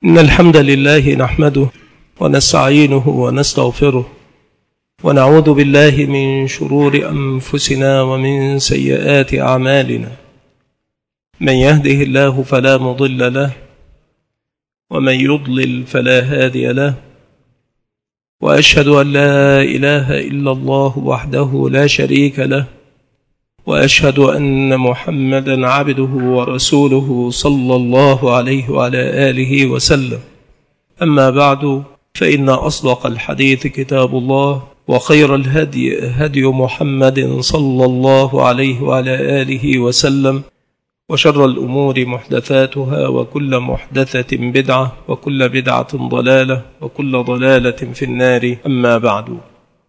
إن الحمد لله نحمده ونستعينه ونستغفره ونعوذ بالله من شرور أنفسنا ومن سيئات أعمالنا. من يهده الله فلا مضل له ومن يضلل فلا هادي له، وأشهد أن لا إله إلا الله وحده لا شريك له، وأشهد أن محمدا عبده ورسوله صلى الله عليه وعلى آله وسلم. أما بعد، فإن أصدق الحديث كتاب الله، وخير الهدي هدي محمد صلى الله عليه وعلى آله وسلم، وشر الأمور محدثاتها، وكل محدثة بدعة، وكل بدعة ضلالة، وكل ضلالة في النار. أما بعد،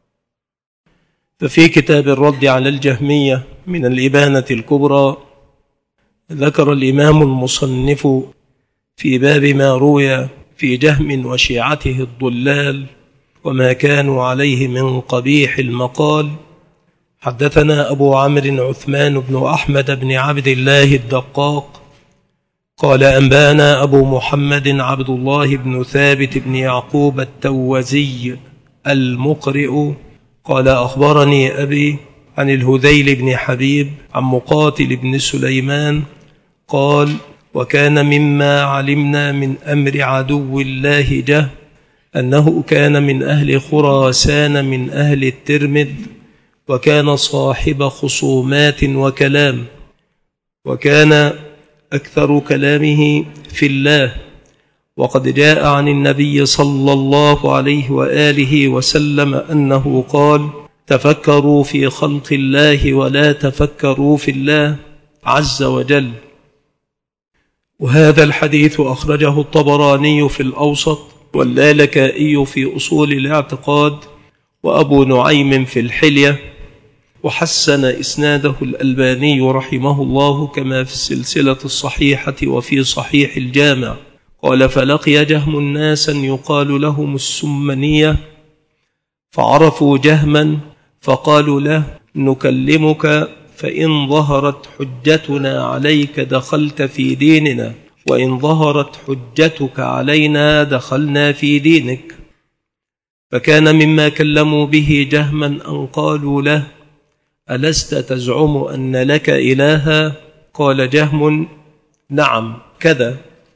ففي كتاب الرد على الجهمية من الإبانة الكبرى ذكر الإمام المصنف في باب ما روي في جهم وشيعته الضلال وما كانوا عليه من قبيح المقال. حدثنا أبو عمرو عثمان بن أحمد بن عبد الله الدقاق قال أنبانا أبو محمد عبد الله بن ثابت بن يعقوب التوزي المقرئ قال أخبرني أبي عن الهذيل بن حبيب عن مقاتل بن سليمان قال وكان مما علمنا من أمر عدو الله جه أنه كان من أهل خراسان من أهل الترمذ، وكان صاحب خصومات وكلام، وكان أكثر كلامه في الله. وقد جاء عن النبي صلى الله عليه وآله وسلم أنه قال تفكروا في خلق الله ولا تفكروا في الله عز وجل. وهذا الحديث أخرجه الطبراني في الأوسط، واللالكائي في أصول الاعتقاد، وأبو نعيم في الحلية، وحسن إسناده الألباني رحمه الله كما في السلسلة الصحيحة وفي صحيح الجامع. قال فلقي جهم ناسا يقال لهم السمنية، فعرفوا جهما فقالوا له نكلمك، فإن ظهرت حجتنا عليك دخلت في ديننا، وإن ظهرت حجتك علينا دخلنا في دينك. فكان مما كلموا به جهما أن قالوا له ألست تزعم أن لك إلها؟ قال جهم نعم كذا،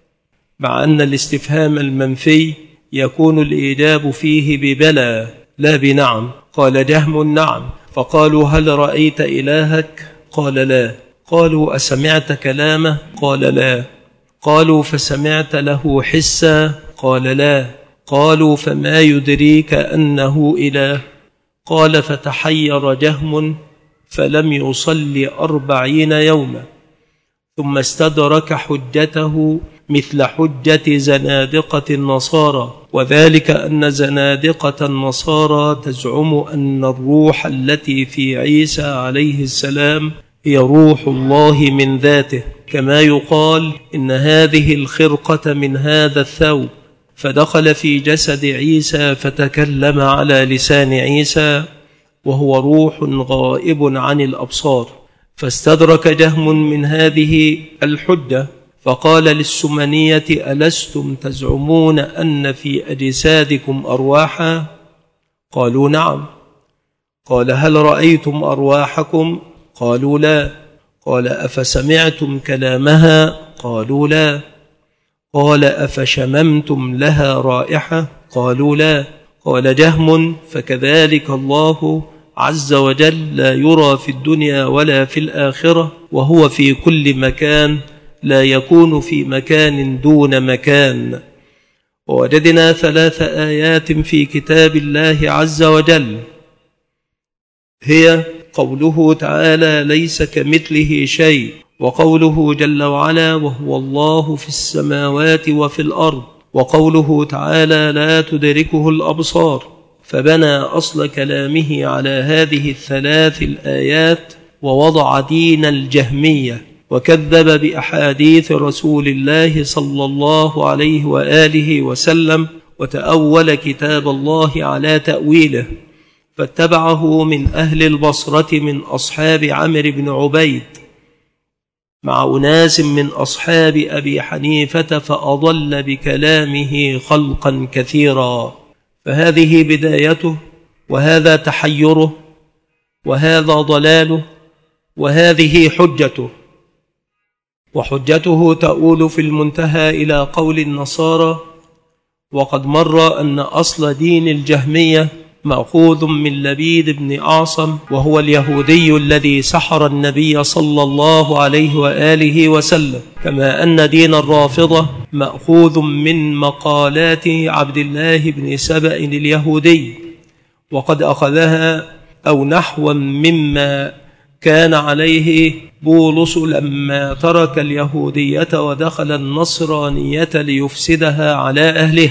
مع أن الاستفهام المنفي يكون الإجاب فيه ببلى لا بنعم. قال جهم نعم، فقالوا هل رأيت إلهك؟ قال لا. قالوا أسمعت كلامه؟ قال لا. قالوا فسمعت له حسا؟ قال لا. قالوا فما يدريك أنه إله؟ قال فتحير جهم فلم يصل 40 يوما، ثم استدرك حجته مثل حجة زنادقة النصارى، وذلك أن زنادقة النصارى تزعم أن الروح التي في عيسى عليه السلام هي روح الله من ذاته، كما يقال إن هذه الخرقة من هذا الثوب، فدخل في جسد عيسى فتكلم على لسان عيسى وهو روح غائب عن الأبصار. فاستدرك جهم من هذه الحجة فقال للسمنية ألستم تزعمون أن في أجسادكم أرواحا؟ قالوا نعم. قال هل رأيتم أرواحكم؟ قالوا لا. قال أفسمعتم كلامها؟ قالوا لا. قال أفشممتم لها رائحة؟ قالوا لا. قال جهم فكذلك الله عز وجل لا يرى في الدنيا ولا في الآخرة، وهو في كل مكان، لا يكون في مكان دون مكان. ووجدنا 3 آيات في كتاب الله عز وجل، هي قوله تعالى ليس كمثله شيء، وقوله جل وعلا وهو الله في السماوات وفي الأرض، وقوله تعالى لا تدركه الأبصار. فبنى أصل كلامه على هذه ال3 الآيات، ووضع دين الجهمية، وكذب بأحاديث رسول الله صلى الله عليه وآله وسلم، وتأول كتاب الله على تأويله، فاتبعه من أهل البصرة من أصحاب عمرو بن عبيد مع أناس من أصحاب أبي حنيفة فأضل بكلامه خلقا كثيرا. فهذه بدايته، وهذا تحيره، وهذا ضلاله، وهذه حجته. وحجته تؤول في المنتهى إلى قول النصارى: وقد مر أن أصل دين الجهمية مأخوذ من لبيد بن أعصم، وهو اليهودي الذي سحر النبي صلى الله عليه وآله وسلم، كما أن دين الرافضة مأخوذ من مقالات عبد الله بن سبأ اليهودي، وقد أخذها أو نحوا مما كان عليه بولس لما ترك اليهودية ودخل النصرانية ليفسدها على أهله.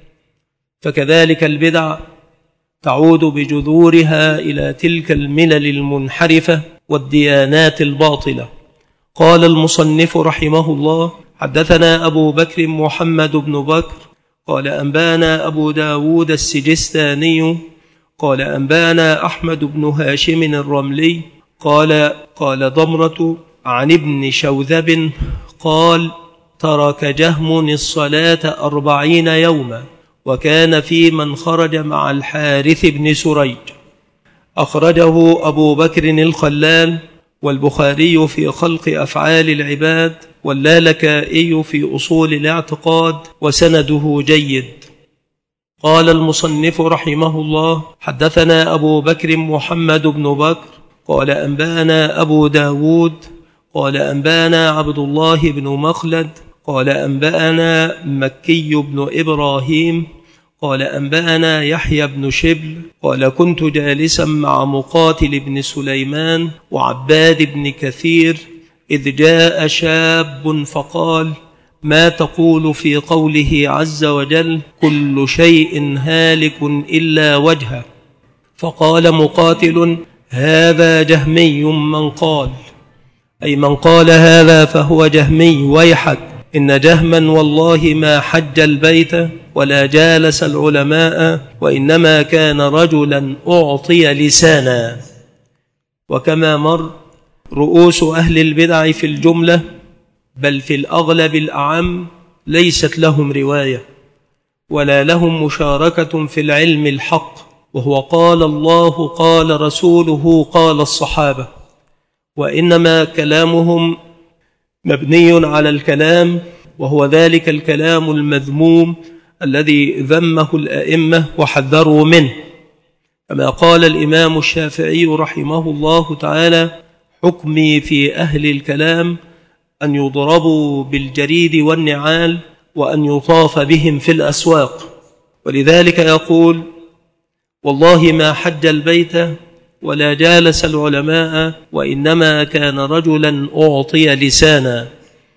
فكذلك البدع تعود بجذورها إلى تلك الملل المنحرفة والديانات الباطلة. قال المصنف رحمه الله: حدثنا أبو بكر محمد بن بكر قال أنبانا أبو داود السجستاني قال أنبانا أحمد بن هاشم الرملي قال ضمرة عن ابن شوذب قال: ترك جهم الصلاة 40 يوما، وكان في من خرج مع الحارث بن سريج. أخرجه أبو بكر الخلال والبخاري في خلق أفعال العباد، واللالكائي في أصول الاعتقاد، وسنده جيد. قال المصنف رحمه الله: حدثنا أبو بكر محمد بن بكر قال أنبانا أبو داود قال أنبانا عبد الله بن مخلد قال أنبانا مكي بن إبراهيم قال أنبانا يحيى بن شبل قال كنت جالسا مع مقاتل بن سليمان وعباد بن كثير إذ جاء شاب فقال: ما تقول في قوله عز وجل: كل شيء هالك إلا وجهه؟ فقال مقاتل: هذا جهمي من قال، أي من قال هذا فهو جهمي، ويحك إن جهما والله ما حج البيت ولا جالس العلماء، وإنما كان رجلا أعطي لسانا. وكما مر، رؤوس أهل البدع في الجملة بل في الأغلب الأعم ليست لهم رواية ولا لهم مشاركة في العلم الحق، وهو قال الله قال رسوله قال الصحابة، وإنما كلامهم مبني على الكلام، وهو ذلك الكلام المذموم الذي ذمه الأئمة وحذروا منه. كما قال الإمام الشافعي رحمه الله تعالى: حكمي في أهل الكلام أن يضربوا بالجريد والنعال وأن يطاف بهم في الأسواق. ولذلك يقول: والله ما حج البيت ولا جالس العلماء، وإنما كان رجلا أعطي لسانا.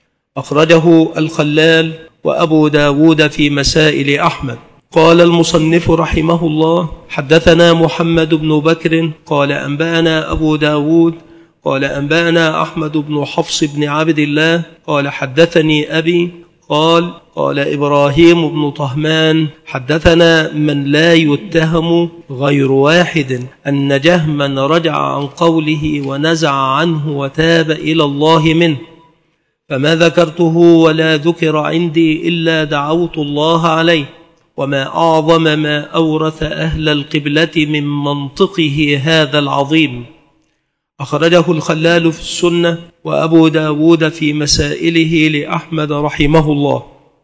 أخرجه الخلال وأبو داود في مسائل أحمد. قال المصنف رحمه الله: حدثنا محمد بن بكر قال أنبانا أبو داود قال أنبانا أحمد بن حفص بن عبد الله قال حدثني أبي قال إبراهيم بن طهمان حدثنا من لا يتهم غير واحد أن جهما رجع عن قوله ونزع عنه وتاب إلى الله منه، فما ذكرته ولا ذكر عندي إلا دعوت الله عليه، وما أعظم ما أورث أهل القبلة من منطقه هذا العظيم. أخرجه الخلال في السنة وأبو داود في مسائله لأحمد رحمه الله.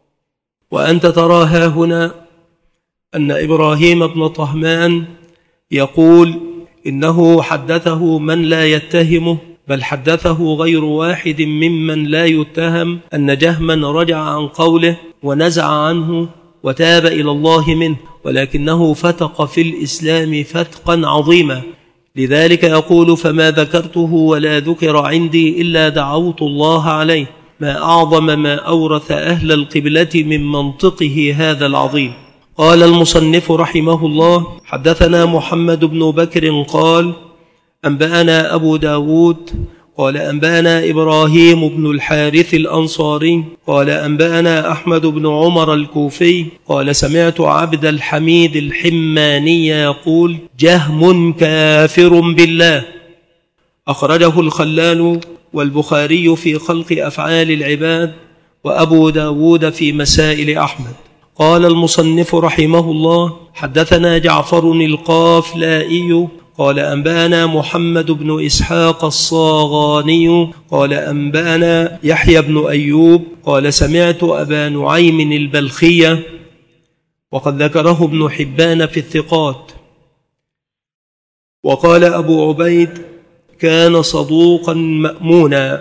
وأنت تراها هنا أن إبراهيم بن طهمان يقول إنه حدثه من لا يتهمه، بل حدثه غير واحد ممن لا يتهم أن جهما رجع عن قوله ونزع عنه وتاب إلى الله منه، ولكنه فتق في الإسلام فتقا عظيما. لذلك يقول: فما ذكرته ولا ذكر عندي إلا دعوت الله عليه، ما أعظم ما أورث أهل القبلة من منطقه هذا العظيم. قال المصنف رحمه الله: حدثنا محمد بن بكر قال أنبأنا أبو داود قال أنبأنا إبراهيم بن الحارث الأنصاري قال أنبأنا أحمد بن عمر الكوفي قال سمعت عبد الحميد الحماني يقول: جهم كافر بالله. أخرجه الخلال والبخاري في خلق أفعال العباد وأبو داود في مسائل أحمد. قال المصنف رحمه الله: حدثنا جعفر القافلائي قال أنبأنا محمد بن إسحاق الصاغاني قال أنبأنا يحيى بن أيوب قال سمعت أبا نعيم البلخية، وقد ذكره ابن حبان في الثقات. وقال أبو عبيد: كان صدوقا مأمونا.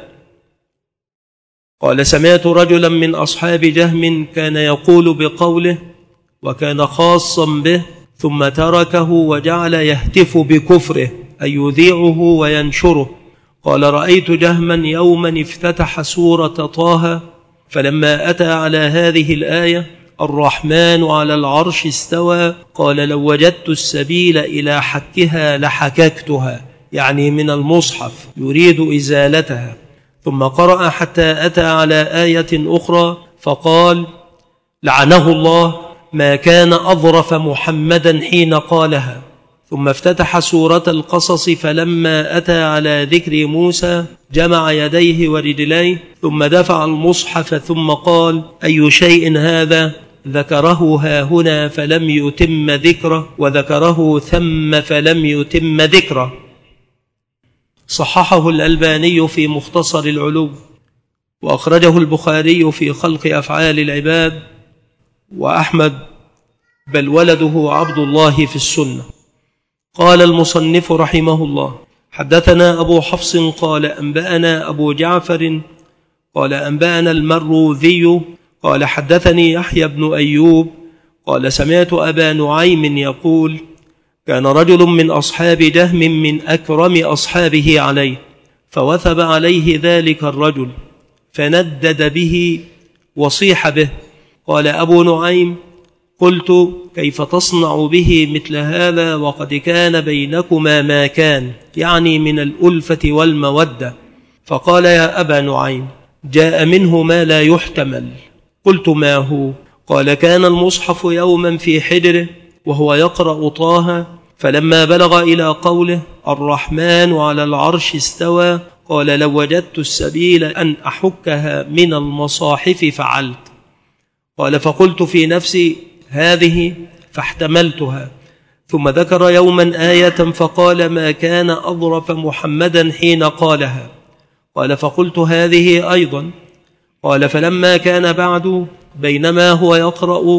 قال سمعت رجلا من أصحاب جهم كان يقول بقوله وكان خاصا به، ثم تركه وجعل يهتف بكفره أي يذيعه وينشره. قال رأيت جهما يوما افتتح سورة طه، فلما أتى على هذه الآية الرحمن على العرش استوى قال لو وجدت السبيل إلى حكها لحككتها، يعني من المصحف يريد إزالتها. ثم قرأ حتى أتى على آية أخرى فقال لعنه الله ما كان أظرف محمدا حين قالها. ثم افتتح سورة القصص فلما أتى على ذكر موسى جمع يديه ورجليه ثم دفع المصحف ثم قال أي شيء هذا؟ ذكره هاهنا فلم يتم ذكره، وذكره ثم فلم يتم ذكره. صححه الألباني في مختصر العلو، وأخرجه البخاري في خلق أفعال العباد وأحمد بل ولده عبد الله في السنة. قال المصنف رحمه الله: حدثنا أبو حفص قال أنبأنا أبو جعفر قال أنبأنا المروذي قال حدثني يحيى بن أيوب قال سمعت أبا نعيم يقول كان رجل من أصحاب جهم من أكرم أصحابه عليه، فوثب عليه ذلك الرجل فندد به وصيح به. قال أبو نعيم: قلت كيف تصنع به مثل هذا وقد كان بينكما ما كان، يعني من الألفة والمودة. فقال يا أبا نعيم جاء منه ما لا يحتمل. قلت ما هو؟ قال كان المصحف يوما في حجره وهو يقرأ طه، فلما بلغ إلى قوله الرحمن على العرش استوى قال لو وجدت السبيل أن أحكها من المصاحف فعلت. قال فقلت في نفسي هذه فاحتملتها. ثم ذكر يوما آية فقال ما كان أظرف محمدا حين قالها. قال فقلت هذه أيضا. قال فلما كان بعد بينما هو يقرأ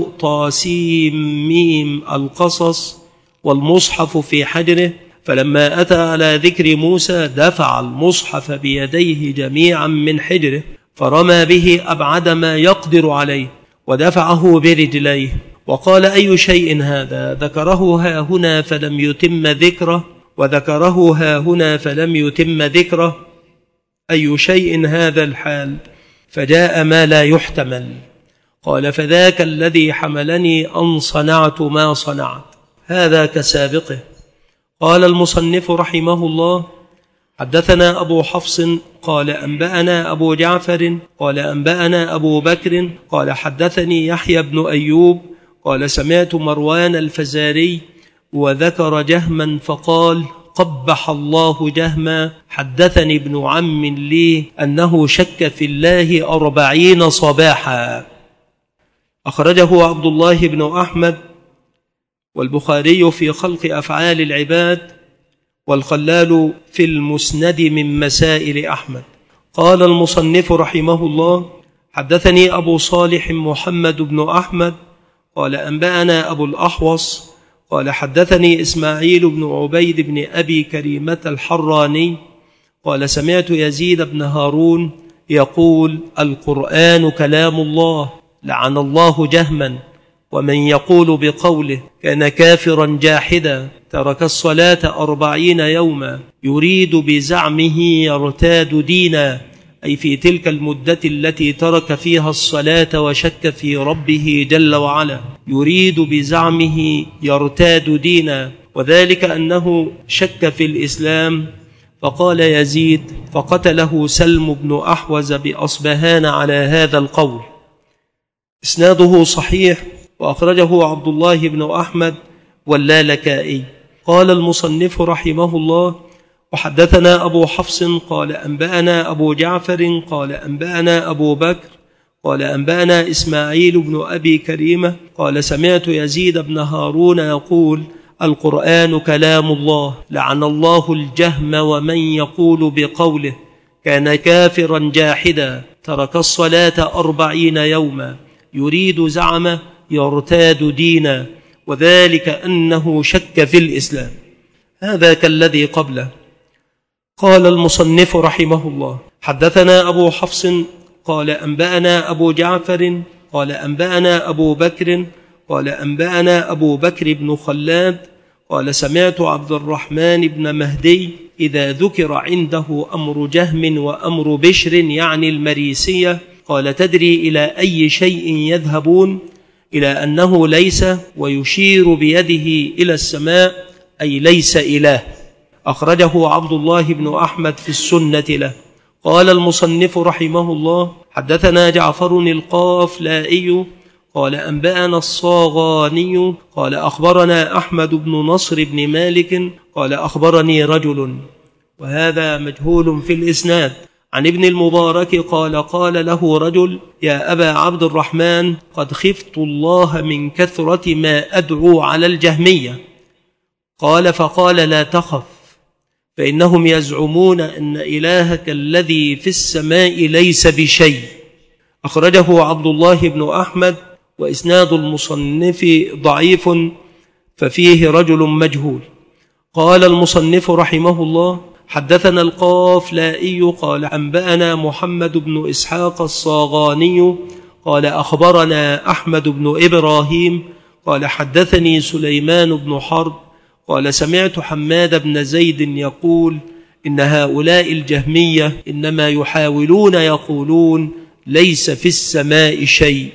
طاسيم ميم القصص والمصحف في حجره، فلما أتى على ذكر موسى دفع المصحف بيديه جميعا من حجره فرمى به أبعد ما يقدر عليه ودفعه برجليه وقال أي شيء هذا؟ ذكره هاهنا فلم يتم ذكره، وذكره هاهنا فلم يتم ذكره. أي شيء هذا الحال؟ فجاء ما لا يحتمل. قال فذاك الذي حملني أن صنعت ما صنعت، هذا كسابقه. قال المصنف رحمه الله: حدثنا أبو حفص قال أنبأنا أبو جعفر قال أنبأنا أبو بكر قال حدثني يحيى بن أيوب قال سمعت مروان الفزاري وذكر جهما فقال قبح الله جهما، حدثني ابن عم لي أنه شك في الله 40 صباحا. أخرجه عبد الله بن أحمد والبخاري في خلق أفعال العباد والخلال في المسند من مسائل أحمد. قال المصنف رحمه الله: حدثني أبو صالح محمد بن أحمد قال أنبأنا أبو الأحوص قال حدثني إسماعيل بن عبيد بن أبي كريمة الحراني قال سمعت يزيد بن هارون يقول القرآن كلام الله، لعن الله جهما، ومن يقول بقوله كان كافرا جاحدا ترك الصلاة 40 يوما يريد بزعمه يرتاد دينا، أي في تلك المدة التي ترك فيها الصلاة وشك في ربه جل وعلا، يريد بزعمه يرتاد دينا، وذلك أنه شك في الإسلام. فقال يزيد فقتله سلم بن أحوز بأصبهان على هذا القول. إسناده صحيح، وأخرجه عبد الله بن أحمد واللالكائي. قال المصنف رحمه الله: وحدثنا أبو حفص قال أنبأنا أبو جعفر قال أنبأنا أبو بكر قال أنبأنا إسماعيل بن أبي كريمة قال سمعت يزيد بن هارون يقول القرآن كلام الله لعن الله الجهم ومن يقول بقوله كان كافرا جاحدا ترك الصلاة 40 يوما يريد زعمه يرتاد دينا وذلك أنه شك في الإسلام. هذا كالذي قبله. قال المصنف رحمه الله حدثنا أبو حفص قال أنبأنا أبو جعفر قال أنبأنا أبو بكر قال أنبأنا أبو بكر بن خلاد قال سمعت عبد الرحمن بن مهدي إذا ذكر عنده أمر جهم وأمر بشر يعني المريسية قال تدري إلى أي شيء يذهبون؟ إلى أنه ليس ويشير بيده إلى السماء أي ليس إله. أخرجه عبد الله بن أحمد في السنة له. قال المصنف رحمه الله حدثنا جعفر القافلائي قال أنبأنا الصاغاني قال أخبرنا أحمد بن نصر بن مالك قال أخبرني رجل وهذا مجهول في الإسناد عن ابن المبارك قال قال له رجل يا أبا عبد الرحمن قد خفت الله من كثرة ما أدعو على الجهمية. قال فقال لا تخف فإنهم يزعمون أن إلهك الذي في السماء ليس بشيء. أخرجه عبد الله بن أحمد وإسناد المصنف ضعيف ففيه رجل مجهول. قال المصنف رحمه الله حدثنا القافلائي قال أنبأنا محمد بن إسحاق الصاغاني قال أخبرنا أحمد بن إبراهيم قال حدثني سليمان بن حرب قال سمعت حماد بن زيد يقول إن هؤلاء الجهمية إنما يحاولون يقولون ليس في السماء شيء.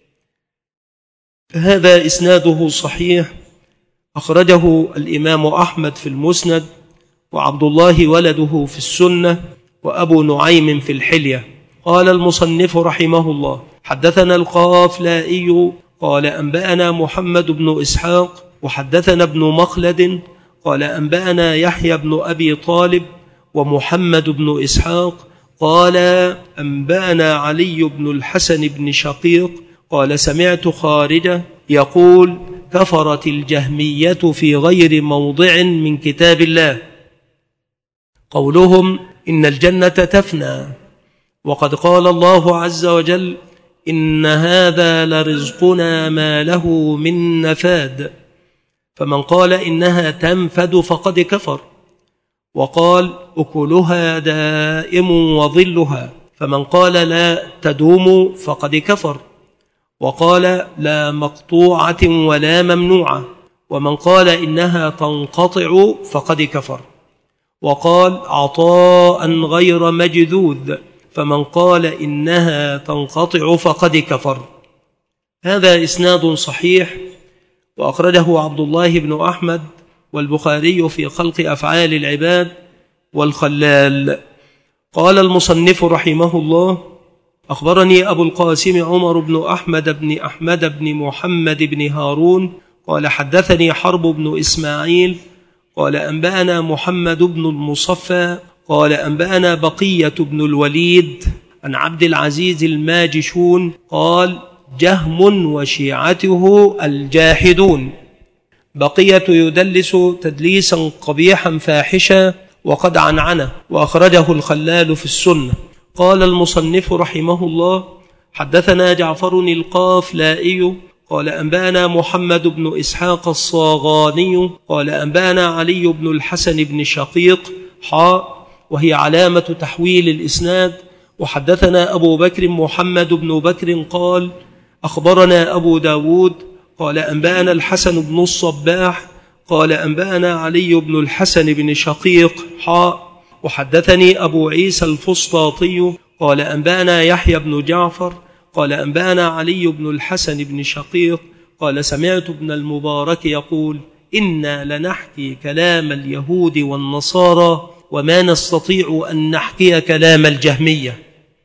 هذا إسناده صحيح. أخرجه الإمام أحمد في المسند وعبد الله ولده في السنة وأبو نعيم في الحلية. قال المصنف رحمه الله حدثنا القافلائي قال أنبأنا محمد بن إسحاق وحدثنا ابن مخلد قال أنبأنا يحيى بن أبي طالب ومحمد بن إسحاق قال أنبأنا علي بن الحسن بن شقيق قال سمعت خارجة يقول كفرت الجهمية في غير موضع من كتاب الله. قولهم إن الجنة تفنى وقد قال الله عز وجل إن هذا لرزقنا ما له من نفاد فمن قال إنها تنفد فقد كفر. وقال أكلها دائم وظلها فمن قال لا تدوم فقد كفر. وقال لا مقطوعة ولا ممنوعة ومن قال إنها تنقطع فقد كفر. وقال عطاء غير مجذوذ فمن قال إنها تنقطع فقد كفر. هذا إسناد صحيح. وأخرجه عبد الله بن أحمد والبخاري في خلق أفعال العباد والخلال. قال المصنف رحمه الله أخبرني أبو القاسم عمر بن أحمد بن محمد بن هارون قال حدثني حرب بن إسماعيل قال أنبأنا محمد بن المصفى قال أنبأنا بقية بن الوليد عن عبد العزيز الماجشون قال جهم وشيعته الجاحدون. بقية يدلس تدليسا قبيحا فاحشا وقد عنعنه وأخرجه الخلال في السنة. قال المصنف رحمه الله حدثنا جعفر القافلائي قال أنبأنا محمد بن إسحاق الصاغاني قال أنبأنا علي بن الحسن بن شقيق وهي علامة تحويل الإسناد. وحدثنا أبو بكر محمد بن بكر قال أخبرنا أبو داود قال أنبأنا الحسن بن الصباح قال أنبأنا علي بن الحسن بن شقيق وحدثني أبو عيسى الفسطاطي قال أنبأنا يحيى بن جعفر قال أنبأنا علي بن الحسن بن شقيق قال سمعت ابن المبارك يقول إنا لنحكي كلام اليهود والنصارى وما نستطيع أن نحكي كلام الجهمية.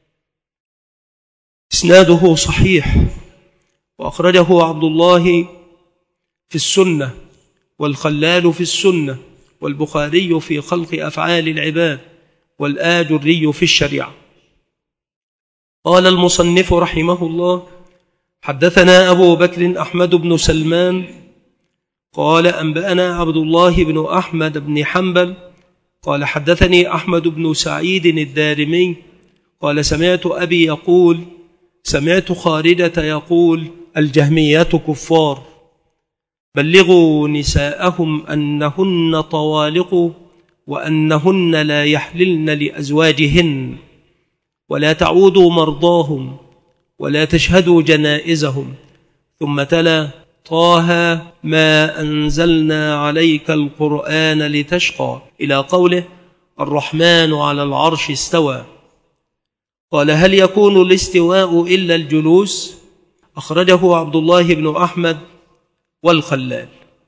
إسناده صحيح. وأخرجه عبد الله في السنة والخلال في السنة والبخاري في خلق أفعال العباد، والآجري في الشريعة. قال المصنف رحمه الله: حدثنا أبو بكر أحمد بن سلمان قال أنبأنا عبد الله بن أحمد بن حنبل قال حدثني أحمد بن سعيد الدارمي قال سمعت أبي يقول سمعت خالدة يقول: الجهمية كفار، بلغوا نساءهم أنهن طوالق وأنهن لا يحللن لأزواجهن، ولا تعودوا مرضاهم، ولا تشهدوا جنائزهم. ثم تلا: طه ما أنزلنا عليك القرآن لتشقى، إلى قوله: الرحمن على العرش استوى. قال: هل يكون الاستواء إلا الجلوس؟ أخرجه عبد الله بن أحمد والخلال.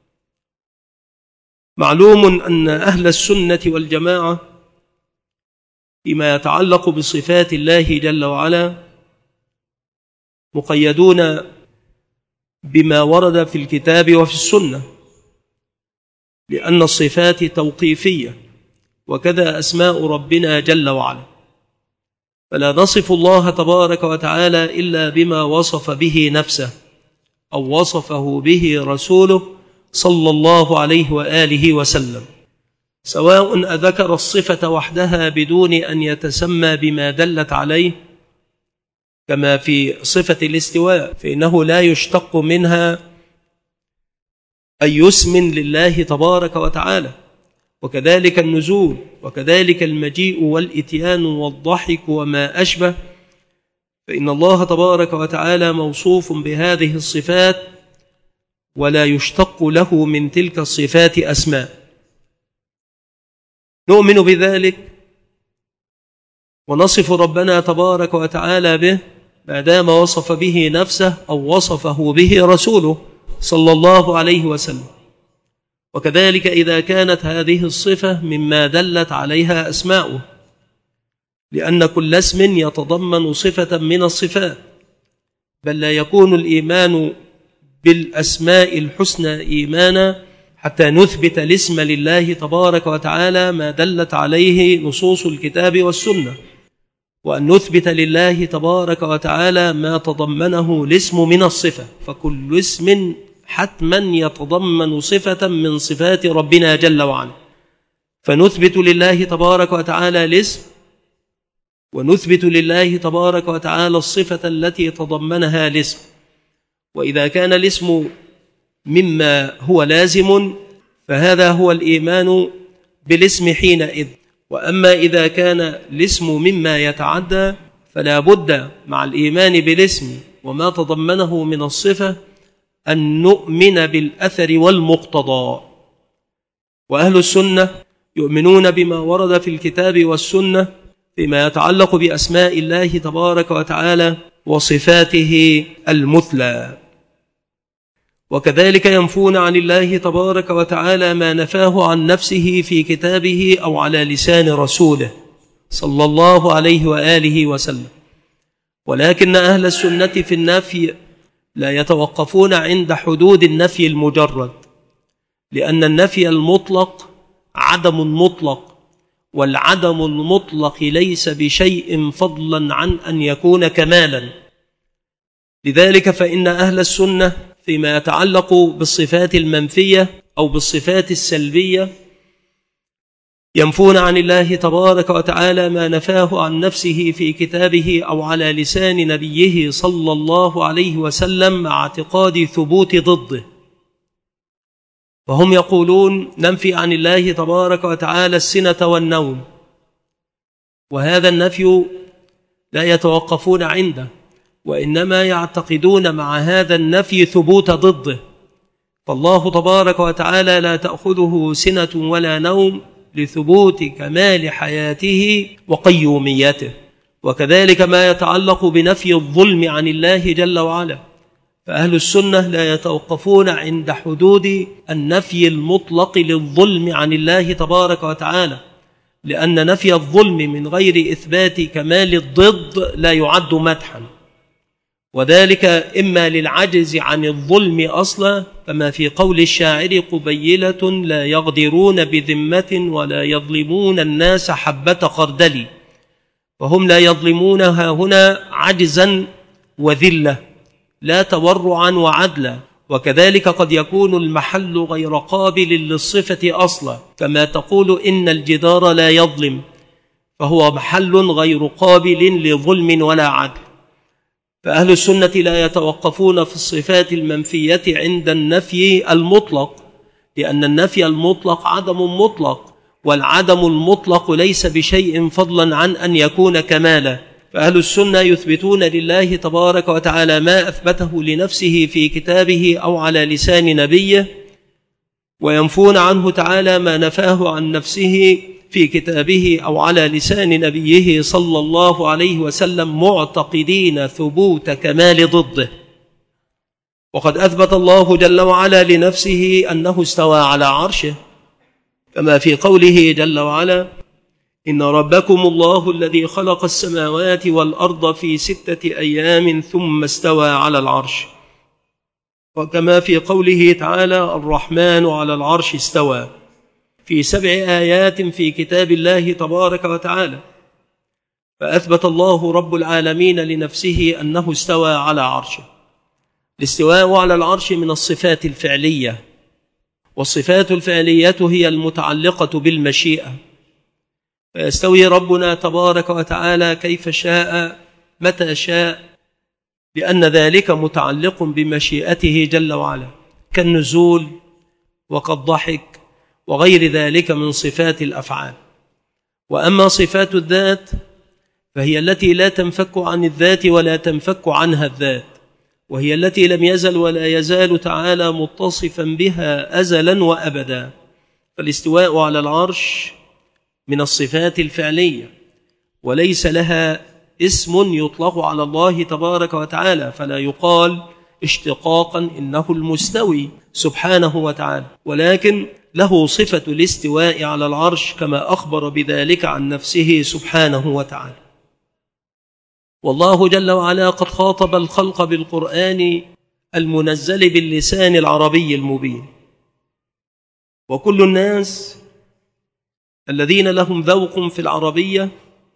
معلوم أن أهل السنة والجماعة فيما يتعلق بصفات الله جل وعلا مقيدون بما ورد في الكتاب وفي السنة، لأن الصفات توقيفية، وكذا أسماء ربنا جل وعلا، فلا نصف الله تبارك وتعالى إلا بما وصف به نفسه أو وصفه به رسوله صلى الله عليه وآله وسلم، سواء أذكر الصفة وحدها بدون أن يتسمى بما دلت عليه، كما في صفة الاستواء فإنه لا يشتق منها أي اسم لله تبارك وتعالى، وكذلك النزول، وكذلك المجيء والإتيان والضحك وما أشبه، فإن الله تبارك وتعالى موصوف بهذه الصفات ولا يشتق له من تلك الصفات أسماء. نؤمن بذلك ونصف ربنا تبارك وتعالى به ما دام وصف به نفسه أو وصفه به رسوله صلى الله عليه وسلم، وكذلك إذا كانت هذه الصفة مما دلت عليها أسماؤه، لأن كل اسم يتضمن صفة من الصفات، بل لا يكون الإيمان بالأسماء الحسنى إيمانا حتى نثبت الاسم لله تبارك وتعالى ما دلت عليه نصوص الكتاب والسنة، وأن نثبت لله تبارك وتعالى ما تضمنه الاسم من الصفة، فكل اسم حتما يتضمن صفة من صفات ربنا جل وعلا، فنثبت لله تبارك وتعالى الاسم، ونثبت لله تبارك وتعالى الصفة التي تضمنها الاسم. وإذا كان الاسم مما هو لازم فهذا هو الإيمان بالاسم حينئذ، وأما إذا كان الاسم مما يتعدى فلا بد مع الإيمان بالاسم وما تضمنه من الصفة أن نؤمن بالأثر والمقتضى. وأهل السنة يؤمنون بما ورد في الكتاب والسنة فيما يتعلق بأسماء الله تبارك وتعالى وصفاته المثلى، وكذلك ينفون عن الله تبارك وتعالى ما نفاه عن نفسه في كتابه أو على لسان رسوله صلى الله عليه وآله وسلم. ولكن أهل السنة في النفي لا يتوقفون عند حدود النفي المجرد، لأن النفي المطلق عدم مطلق، والعدم المطلق ليس بشيء فضلا عن أن يكون كمالا. لذلك فإن أهل السنة فيما يتعلق بالصفات المنفية أو بالصفات السلبية ينفون عن الله تبارك وتعالى ما نفاه عن نفسه في كتابه أو على لسان نبيه صلى الله عليه وسلم مع اعتقاد ثبوت ضده. فهم يقولون ننفي عن الله تبارك وتعالى السنة والنوم، وهذا النفي لا يتوقفون عنده، وإنما يعتقدون مع هذا النفي ثبوت ضده. فالله تبارك وتعالى لا تأخذه سنة ولا نوم لثبوت كمال حياته وقيوميته. وكذلك ما يتعلق بنفي الظلم عن الله جل وعلا، فأهل السنة لا يتوقفون عند حدود النفي المطلق للظلم عن الله تبارك وتعالى، لأن نفي الظلم من غير إثبات كمال الضد لا يعد مدحا، وذلك إما للعجز عن الظلم أصلا، كما في قول الشاعر: قبيلة لا يغدرون بذمة ولا يظلمون الناس حبة خردل. فهم لا يظلمونها هنا عجزا وذلة، لا تورعا وعدلا. وكذلك قد يكون المحل غير قابل للصفة أصلا، كما تقول إن الجدار لا يظلم، فهو محل غير قابل لظلم ولا عدل. فأهل السنة لا يتوقفون في الصفات المنفية عند النفي المطلق، لأن النفي المطلق عدم مطلق، والعدم المطلق ليس بشيء فضلا عن أن يكون كمالا. فأهل السنة يثبتون لله تبارك وتعالى ما أثبته لنفسه في كتابه أو على لسان نبيه، وينفون عنه تعالى ما نفاه عن نفسه في كتابه أو على لسان نبيه صلى الله عليه وسلم، معتقدين ثبوت كمال ضده. وقد أثبت الله جل وعلا لنفسه أنه استوى على عرشه، كما في قوله جل وعلا: إن ربكم الله الذي خلق السماوات والأرض في 6 أيام ثم استوى على العرش. وكما في قوله تعالى: الرحمن على العرش استوى، في 7 آيات في كتاب الله تبارك وتعالى. فأثبت الله رب العالمين لنفسه أنه استوى على عرشه. الاستواء على العرش من الصفات الفعلية، والصفات الفعلية هي المتعلقة بالمشيئة، فيستوي ربنا تبارك وتعالى كيف شاء متى شاء، لأن ذلك متعلق بمشيئته جل وعلا، كالنزول وكالضحك وغير ذلك من صفات الأفعال. وأما صفات الذات فهي التي لا تنفك عن الذات ولا تنفك عنها الذات، وهي التي لم يزل ولا يزال تعالى متصفا بها أزلا وأبدا. فالاستواء على العرش من الصفات الفعلية، وليس لها اسم يطلق على الله تبارك وتعالى، فلا يقال اشتقاقا إنه المستوي سبحانه وتعالى، ولكن له صفة الاستواء على العرش كما أخبر بذلك عن نفسه سبحانه وتعالى. والله جل وعلا قد خاطب الخلق بالقرآن المنزل باللسان العربي المبين، وكل الناس الذين لهم ذوق في العربية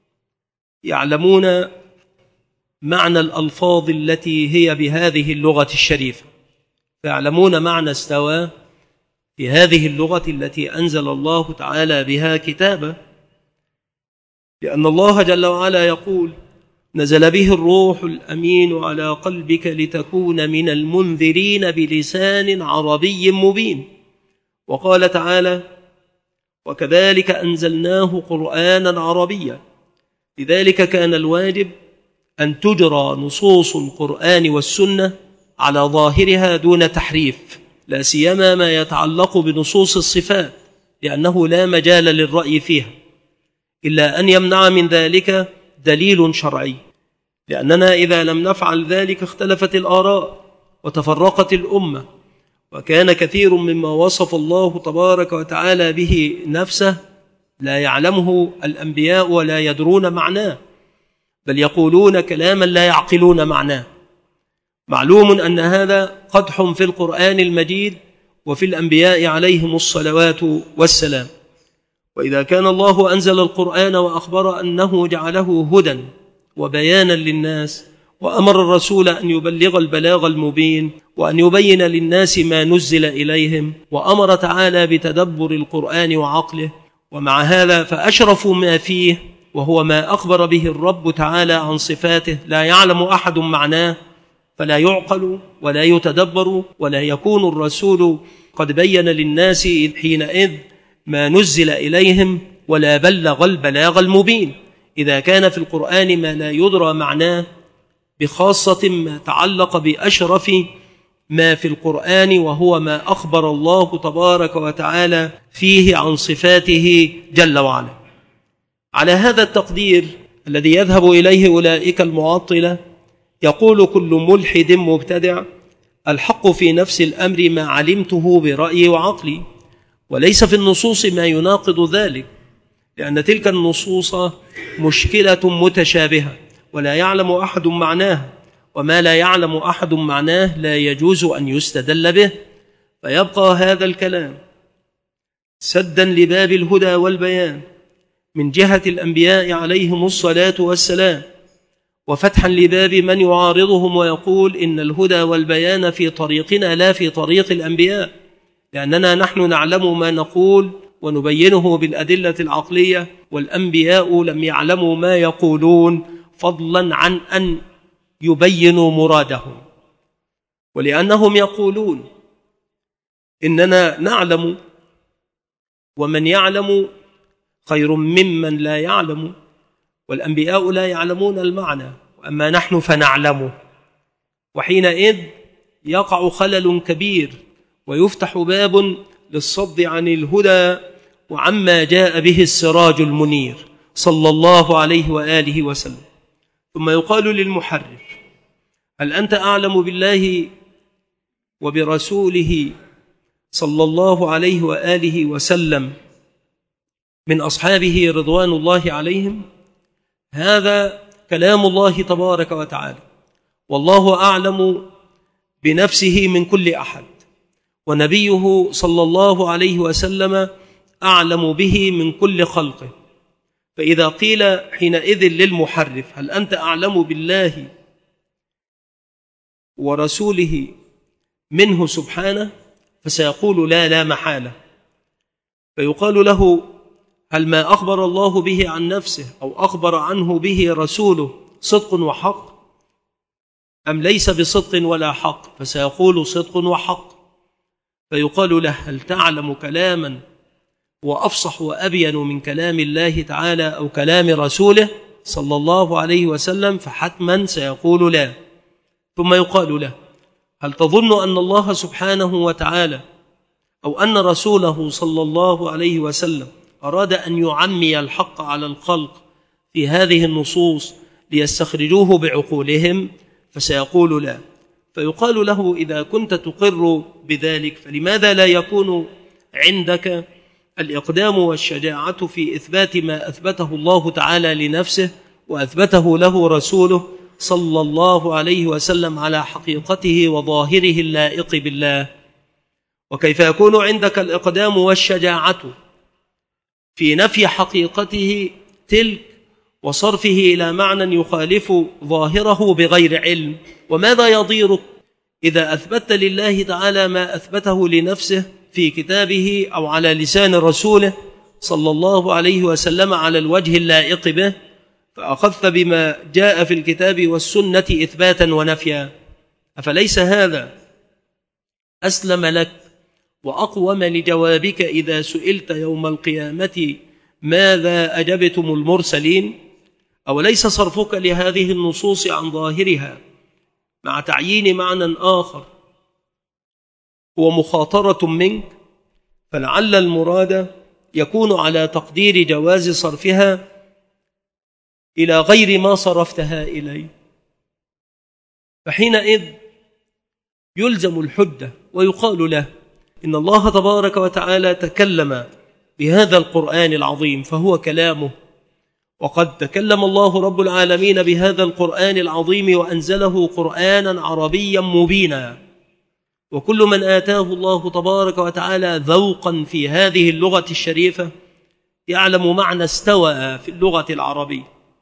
يعلمون معنى الألفاظ التي هي بهذه اللغة الشريفة، فيعلمون معنى استوى في هذه اللغة التي أنزل الله تعالى بها كتابه، لأن الله جل وعلا يقول: نزل به الروح الأمين على قلبك لتكون من المنذرين بلسان عربي مبين. وقال تعالى: وكذلك أنزلناه قرآنا عربيا. لذلك كان الواجب أن تجرى نصوص القرآن والسنة على ظاهرها دون تحريف، لا سيما ما يتعلق بنصوص الصفات، لأنه لا مجال للرأي فيها إلا أن يمنع من ذلك دليل شرعي، لأننا إذا لم نفعل ذلك اختلفت الآراء وتفرقت الأمة. وكان كثير مما وصف الله تبارك وتعالى به نفسه لا يعلمه الأنبياء ولا يدرون معناه، بل يقولون كلاما لا يعقلون معناه. معلوم أن هذا قدح في القرآن المجيد وفي الأنبياء عليهم الصلوات والسلام. وإذا كان الله أنزل القرآن وأخبر أنه جعله هدى وبيانا للناس، وأمر الرسول أن يبلغ البلاغ المبين وأن يبين للناس ما نزل إليهم، وأمر تعالى بتدبر القرآن وعقله، ومع هذا فأشرف ما فيه وهو ما أخبر به الرب تعالى عن صفاته لا يعلم أحد معناه، فلا يعقل ولا يتدبر، ولا يكون الرسول قد بين للناس حينئذ ما نزل إليهم ولا بلغ البلاغ المبين، إذا كان في القرآن ما لا يدرى معناه، بخاصة ما تعلق بأشرف ما في القرآن وهو ما أخبر الله تبارك وتعالى فيه عن صفاته جل وعلا. على هذا التقدير الذي يذهب إليه أولئك المعطلة، يقول كل ملحد مبتدع: الحق في نفس الأمر ما علمته برأيي وعقلي، وليس في النصوص ما يناقض ذلك، لأن تلك النصوص مشكلة متشابهة ولا يعلم أحد معناها، وما لا يعلم أحد معناه لا يجوز أن يستدل به، فيبقى هذا الكلام سدا لباب الهدى والبيان من جهة الأنبياء عليهم الصلاة والسلام، وفتحا لباب من يعارضهم ويقول إن الهدى والبيان في طريقنا لا في طريق الأنبياء، لأننا نحن نعلم ما نقول ونبينه بالأدلة العقلية، والأنبياء لم يعلموا ما يقولون فضلا عن أن يبينوا مرادهم. ولأنهم يقولون إننا نعلم ومن يعلم خير ممن لا يعلم، والأنبياء لا يعلمون المعنى وأما نحن فنعلمه، وحينئذ يقع خلل كبير ويفتح باب للصد عن الهدى وعما جاء به السراج المنير صلى الله عليه وآله وسلم. ثم يقال للمحرف: هل أنت أعلم بالله وبرسوله صلى الله عليه وآله وسلم من أصحابه رضوان الله عليهم؟ هذا كلام الله تبارك وتعالى، والله أعلم بنفسه من كل أحد، ونبيه صلى الله عليه وسلم أعلم به من كل خلقه. فإذا قيل حينئذ للمحرف: هل أنت أعلم بالله ورسوله منه سبحانه؟ فسيقول: لا محالة. فيقال له: هل ما أخبر الله به عن نفسه أو أخبر عنه به رسوله صدق وحق أم ليس بصدق ولا حق؟ فسيقول: صدق وحق. فيقال له: هل تعلم كلاما وأفصح وأبين من كلام الله تعالى أو كلام رسوله صلى الله عليه وسلم؟ فحتما سيقول: لا. ثم يقال له: هل تظن أن الله سبحانه وتعالى أو أن رسوله صلى الله عليه وسلم أراد أن يعمي الحق على الخلق في هذه النصوص ليستخرجوه بعقولهم؟ فسيقول: لا. فيقال له: إذا كنت تقر بذلك فلماذا لا يكون عندك الإقدام والشجاعة في إثبات ما أثبته الله تعالى لنفسه وأثبته له رسوله صلى الله عليه وسلم على حقيقته وظاهره اللائق بالله؟ وكيف يكون عندك الإقدام والشجاعة في نفي حقيقته تلك وصرفه إلى معنى يخالف ظاهره بغير علم؟ وماذا يضيرك إذا أثبت لله تعالى ما أثبته لنفسه في كتابه أو على لسان رسوله صلى الله عليه وسلم على الوجه اللائق به، فأخذت بما جاء في الكتاب والسنة إثباتا ونفيا؟ أفليس هذا أسلم لك وأقوم لجوابك إذا سئلت يوم القيامة ماذا أجبتم المرسلين؟ أوليس صرفك لهذه النصوص عن ظاهرها مع تعيين معنى آخر هو مخاطرة منك؟ فلعل المراد يكون على تقدير جواز صرفها إلى غير ما صرفتها إليه، فحينئذ يلزم الحجة ويقال له: إن الله تبارك وتعالى تكلم بهذا القرآن العظيم فهو كلامه، وقد تكلم الله رب العالمين بهذا القرآن العظيم وأنزله قرآنا عربيا مبينا، وكل من آتاه الله تبارك وتعالى ذوقا في هذه اللغة الشريفة يعلم معنى استوى في اللغة العربية.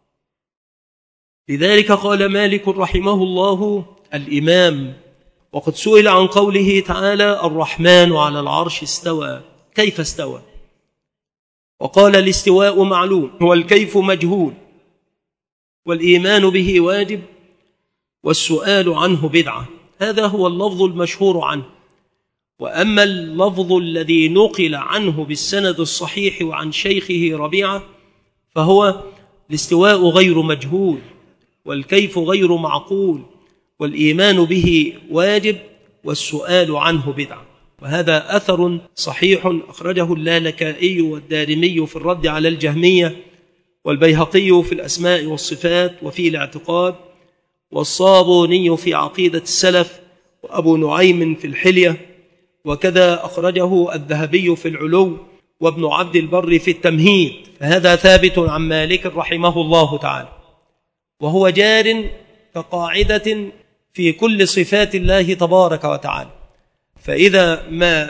لذلك قال مالك رحمه الله الإمام، وقد سئل عن قوله تعالى: الرحمن على العرش استوى، كيف استوى؟ وقال: الاستواء معلوم والكيف مجهول، والإيمان به واجب، والسؤال عنه بدعة. هذا هو اللفظ المشهور عنه. وأما اللفظ الذي نقل عنه بالسند الصحيح وعن شيخه ربيعة فهو: الاستواء غير مجهول، والكيف غير معقول، والإيمان به واجب، والسؤال عنه بدعة. وهذا أثر صحيح أخرجه اللالكائي والدارمي في الرد على الجهمية، والبيهقي في الأسماء والصفات وفي الاعتقاد، والصابوني في عقيدة السلف، وأبو نعيم في الحلية، وكذا أخرجه الذهبي في العلو، وابن عبد البر في التمهيد. فهذا ثابت عن مالك رحمه الله تعالى، وهو جار كقاعدة في كل صفات الله تبارك وتعالى. فإذا ما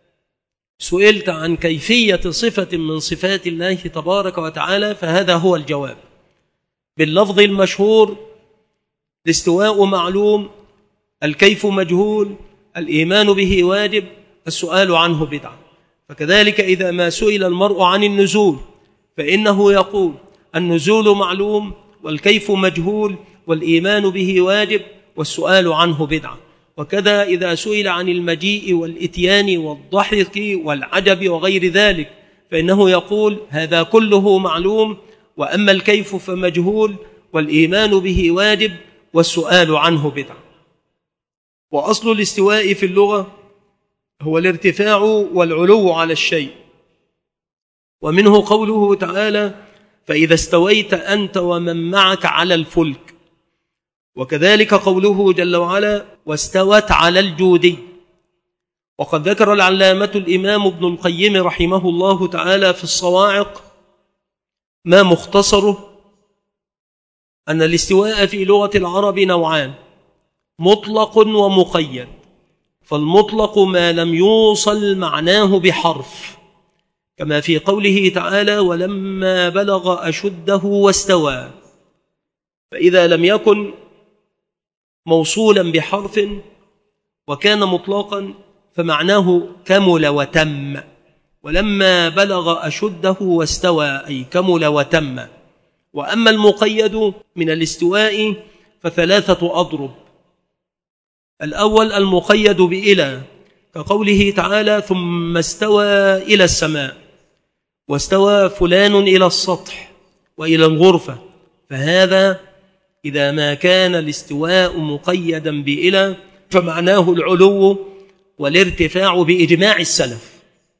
سئلت عن كيفية صفة من صفات الله تبارك وتعالى فهذا هو الجواب باللفظ المشهور: الاستواء معلوم، الكيف مجهول، الإيمان به واجب، السؤال عنه بدعة. فكذلك إذا ما سئل المرء عن النزول فإنه يقول: النزول معلوم، والكيف مجهول، والإيمان به واجب، والسؤال عنه بدعة. وكذا إذا سئل عن المجيء والإتيان والضحك والعجب وغير ذلك فإنه يقول: هذا كله معلوم، وأما الكيف فمجهول، والإيمان به واجب، والسؤال عنه بدعة. وأصل الاستواء في اللغة هو الارتفاع والعلو على الشيء، ومنه قوله تعالى: فإذا استويت أنت ومن معك على الفلك. وكذلك قوله جل وعلا: واستوت على الجودي. وقد ذكر العلامة الإمام ابن القيم رحمه الله تعالى في الصواعق ما مختصره أن الاستواء في لغة العرب نوعان: مطلق ومقيد. فالمطلق ما لم يوصل معناه بحرف، كما في قوله تعالى: ولما بلغ أشده واستوى. فإذا لم يكن موصولا بحرف وكان مطلقا فمعناه كمل وتم. ولما بلغ أشده واستوى أي كمل وتم. وأما المقيد من الاستواء فثلاثة أضرب: الأول المقيد بإلى، كقوله تعالى: ثم استوى إلى السماء، واستوى فلان إلى السطح وإلى الغرفة. فهذا إذا ما كان الاستواء مقيدا بإلى فمعناه العلو والارتفاع بإجماع السلف.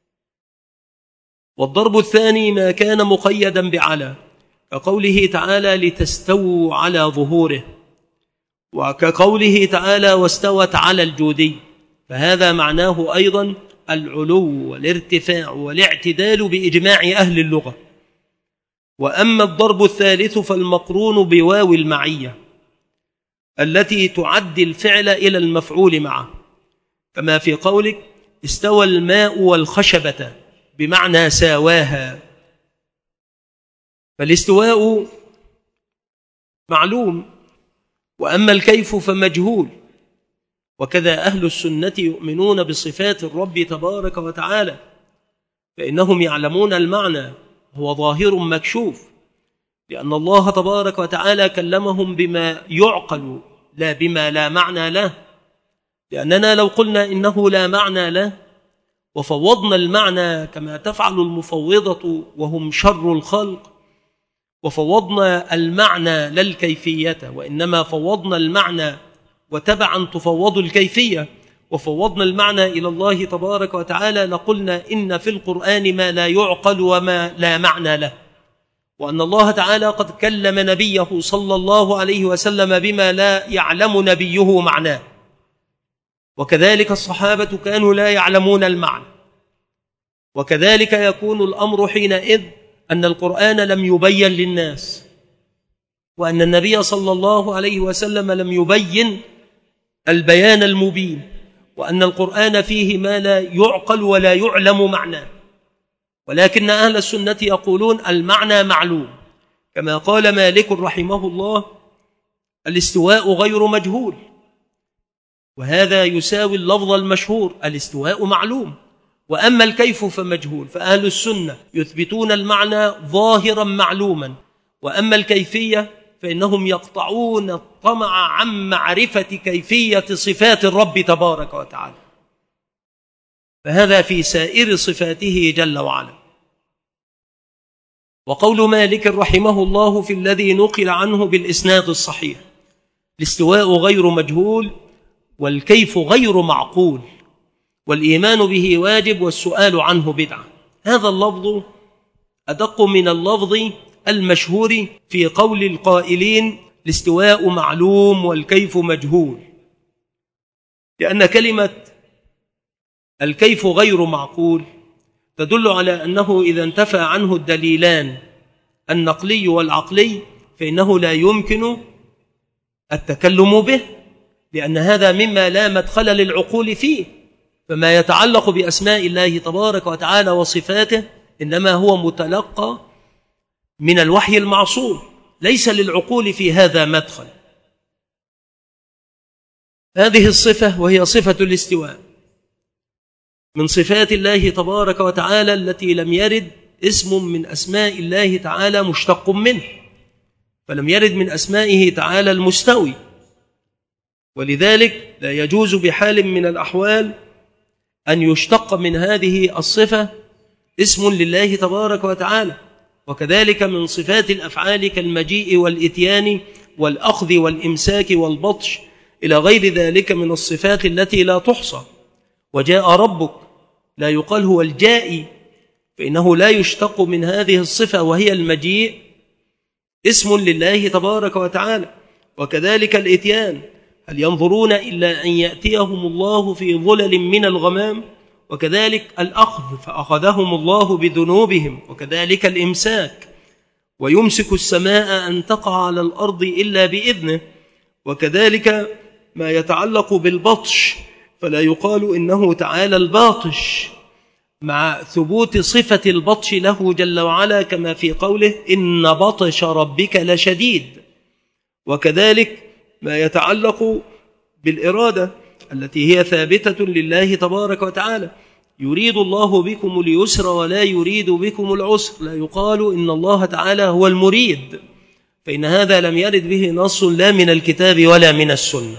والضرب الثاني ما كان مقيدا بعلى، كقوله تعالى: لتستووا على ظهوره، وكقوله تعالى: واستوت على الجودي. فهذا معناه أيضا العلو والارتفاع والاعتدال بإجماع أهل اللغة. وأما الضرب الثالث فالمقرون بواو المعية التي تعدي الفعل إلى المفعول معه، كما في قولك: استوى الماء والخشبة، بمعنى ساواها. فالاستواء معلوم، وأما الكيف فمجهول. وكذا أهل السنة يؤمنون بصفات الرب تبارك وتعالى، فإنهم يعلمون المعنى هو ظاهر مكشوف، لأن الله تبارك وتعالى كلمهم بما يعقل لا بما لا معنى له. لأننا لو قلنا إنه لا معنى له وفوضنا المعنى كما تفعل المفوضة وهم شر الخلق، وفوضنا المعنى لا الكيفية، وإنما فوضنا المعنى وتبعا تفوض الكيفية، وفوضنا المعنى إلى الله تبارك وتعالى، لقلنا إن في القرآن ما لا يعقل وما لا معنى له، وأن الله تعالى قد كلم نبيه صلى الله عليه وسلم بما لا يعلم نبيه معناه، وكذلك الصحابة كانوا لا يعلمون المعنى. وكذلك يكون الأمر حينئذ أن القرآن لم يبين للناس، وأن النبي صلى الله عليه وسلم لم يبين البيان المبين، وأن القرآن فيه ما لا يعقل ولا يعلم معناه. ولكن أهل السنة يقولون المعنى معلوم، كما قال مالك رحمه الله: الاستواء غير مجهول. وهذا يساوي اللفظ المشهور: الاستواء معلوم. وأما الكيف فمجهول. فأهل السنة يثبتون المعنى ظاهرا معلوما، وأما الكيفية فإنهم يقطعون الطمع عن معرفة كيفية صفات الرب تبارك وتعالى. فهذا في سائر صفاته جل وعلا. وقول مالك رحمه الله في الذي نقل عنه بالإسناد الصحيح: الاستواء غير مجهول، والكيف غير معقول، والإيمان به واجب، والسؤال عنه بدعة. هذا اللفظ أدق من اللفظ المشهور في قول القائلين: الاستواء معلوم والكيف مجهول، لأن كلمة الكيف غير معقول تدل على أنه إذا انتفى عنه الدليلان النقلي والعقلي فإنه لا يمكن التكلم به، لأن هذا مما لا مدخل للعقول فيه. فما يتعلق بأسماء الله تبارك وتعالى وصفاته إنما هو متلقى من الوحي المعصوم، ليس للعقول في هذا مدخل. هذه الصفة وهي صفة الاستواء من صفات الله تبارك وتعالى التي لم يرد اسم من أسماء الله تعالى مشتق منه، فلم يرد من أسمائه تعالى المستوي، ولذلك لا يجوز بحال من الأحوال أن يشتق من هذه الصفة اسم لله تبارك وتعالى. وكذلك من صفات الأفعال كالمجيء والإتيان والأخذ والإمساك والبطش إلى غير ذلك من الصفات التي لا تحصى. وجاء ربك لا يقال هو الجائي، فإنه لا يشتق من هذه الصفة وهي المجيء اسم لله تبارك وتعالى. وكذلك الإتيان، هل ينظرون إلا أن يأتيهم الله في ظلل من الغمام؟ وكذلك الأخذ فأخذهم الله بذنوبهم. وكذلك الإمساك، ويمسك السماء أن تقع على الأرض إلا بإذنه. وكذلك ما يتعلق بالبطش، فلا يقال إنه تعالى الباطش مع ثبوت صفة البطش له جل وعلا، كما في قوله إن بطش ربك لشديد. وكذلك ما يتعلق بالإرادة التي هي ثابتة لله تبارك وتعالى، يريد الله بكم اليسر ولا يريد بكم العسر، لا يقال إن الله تعالى هو المريد، فإن هذا لم يرد به نص لا من الكتاب ولا من السنة.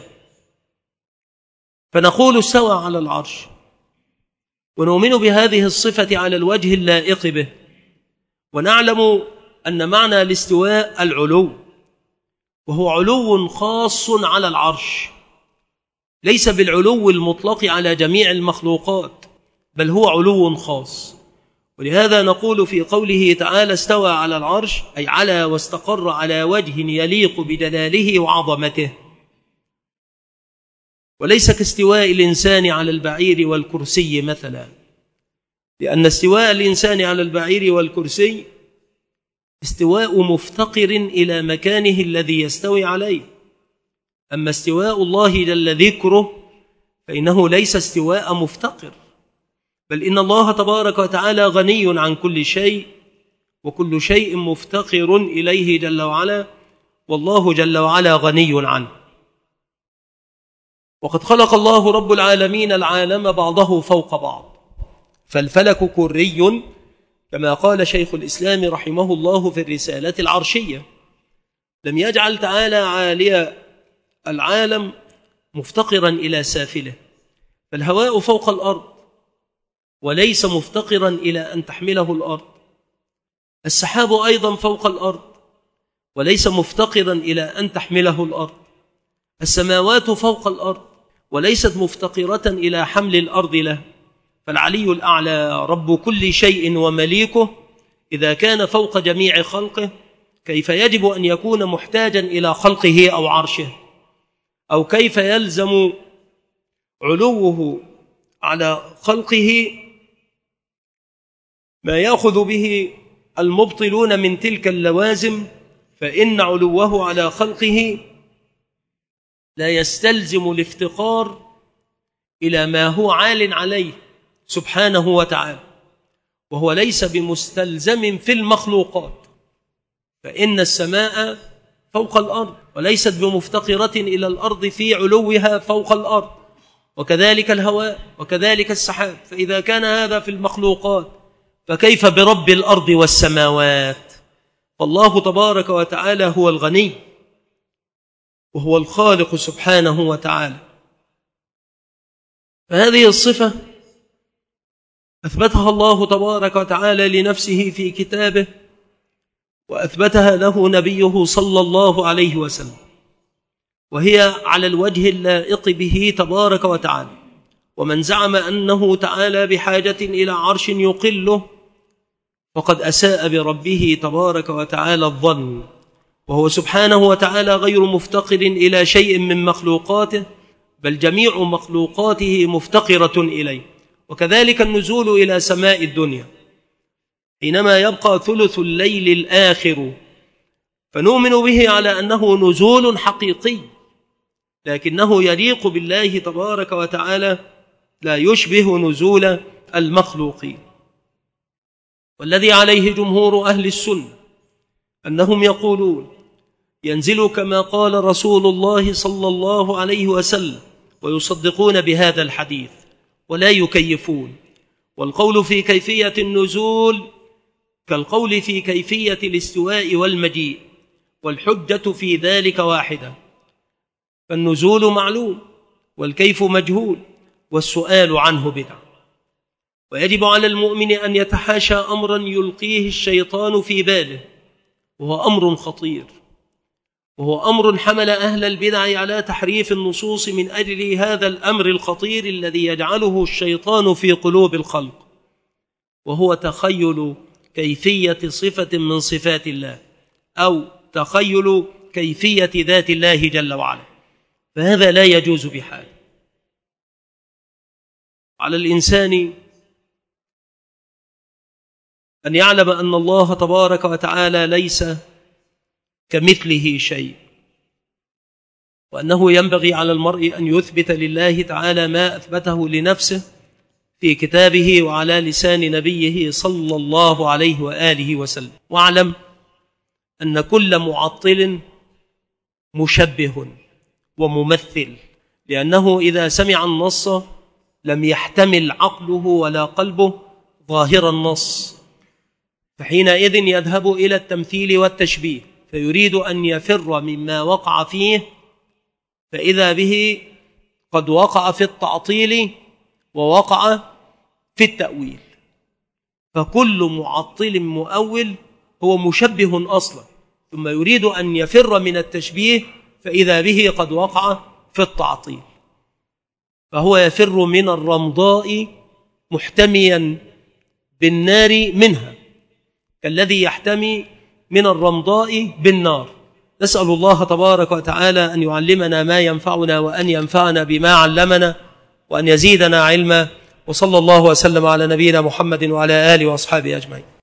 فنقول استوى على العرش، ونؤمن بهذه الصفة على الوجه اللائق به، ونعلم أن معنى الاستواء العلو، وهو علو خاص على العرش، ليس بالعلو المطلق على جميع المخلوقات، بل هو علو خاص. ولهذا نقول في قوله تعالى استوى على العرش، أي على واستقر على وجه يليق بجلاله وعظمته، وليس كاستواء الإنسان على البعير والكرسي مثلا، لأن استواء الإنسان على البعير والكرسي استواء مفتقر إلى مكانه الذي يستوي عليه. أما استواء الله جل ذكره فإنه ليس استواء مفتقر، بل إن الله تبارك وتعالى غني عن كل شيء، وكل شيء مفتقر إليه جل وعلا، والله جل وعلا غني عنه. وقد خلق الله رب العالمين العالم بعضه فوق بعض، فالفلك كري كما قال شيخ الإسلام رحمه الله في الرسالة العرشية، لم يجعل تعالى عالي العالم مفتقرا إلى سافله، فالهواء فوق الأرض وليس مفتقرا إلى أن تحمله الأرض، السحاب أيضا فوق الأرض وليس مفتقرا إلى أن تحمله الأرض، السماوات فوق الأرض وليست مفتقرة إلى حمل الأرض له، فالعلي الأعلى رب كل شيء ومليكه إذا كان فوق جميع خلقه، كيف يجب أن يكون محتاجا إلى خلقه أو عرشه؟ أو كيف يلزم علوه على خلقه ما يأخذ به المبطلون من تلك اللوازم، فإن علوه على خلقه لا يستلزم الافتقار إلى ما هو عال عليه سبحانه وتعالى، وهو ليس بمستلزم في المخلوقات، فإن السماء فوق الأرض وليست بمفتقرة إلى الأرض في علوها فوق الأرض، وكذلك الهواء وكذلك السحاب. فإذا كان هذا في المخلوقات فكيف برب الأرض والسماوات؟ فالله تبارك وتعالى هو الغني وهو الخالق سبحانه وتعالى. فهذه الصفة أثبتها الله تبارك وتعالى لنفسه في كتابه، وأثبتها له نبيه صلى الله عليه وسلم، وهي على الوجه اللائق به تبارك وتعالى. ومن زعم أنه تعالى بحاجة إلى عرش يقله فقد أساء بربه تبارك وتعالى الظن، وهو سبحانه وتعالى غير مفتقر إلى شيء من مخلوقاته، بل جميع مخلوقاته مفتقرة إليه. وكذلك النزول إلى سماء الدنيا حينما يبقى ثلث الليل الآخر، فنؤمن به على أنه نزول حقيقي لكنه يليق بالله تبارك وتعالى، لا يشبه نزول المخلوقين. والذي عليه جمهور أهل السنة أنهم يقولون ينزل كما قال رسول الله صلى الله عليه وسلم، ويصدقون بهذا الحديث ولا يكيفون. والقول في كيفية النزول كالقول في كيفية الاستواء والمجيء، والحجة في ذلك واحدة. فالنزول معلوم والكيف مجهول، والسؤال عنه بدعة. ويجب على المؤمن أن يتحاشى أمرا يلقيه الشيطان في باله، وهو أمر خطير، وهو أمر حمل أهل البدع على تحريف النصوص من أجل هذا الأمر الخطير الذي يجعله الشيطان في قلوب الخلق، وهو تخيل كيفية صفة من صفات الله، أو تخيل كيفية ذات الله جل وعلا، فهذا لا يجوز بحال. على الإنسان أن يعلم أن الله تبارك وتعالى ليس كمثله شيء، وأنه ينبغي على المرء أن يثبت لله تعالى ما أثبته لنفسه في كتابه وعلى لسان نبيه صلى الله عليه وآله وسلم. واعلم أن كل معطل مشبه وممثل، لأنه إذا سمع النص لم يحتمل عقله ولا قلبه ظاهر النص، فحينئذ يذهب إلى التمثيل والتشبيه، فيريد أن يفر مما وقع فيه، فإذا به قد وقع في التعطيل ووقع في التأويل. فكل معطل مؤول هو مشبه أصلا، ثم يريد أن يفر من التشبيه، فإذا به قد وقع في التعطيل. فهو يفر من الرمضاء محتميا بالنار منها، كالذي يحتمي من الرمضاء بالنار. نسأل الله تبارك وتعالى أن يعلمنا ما ينفعنا، وأن ينفعنا بما علمنا، وأن يزيدنا علما. وصلى الله وسلم على نبينا محمد وعلى آله وأصحابه أجمعين.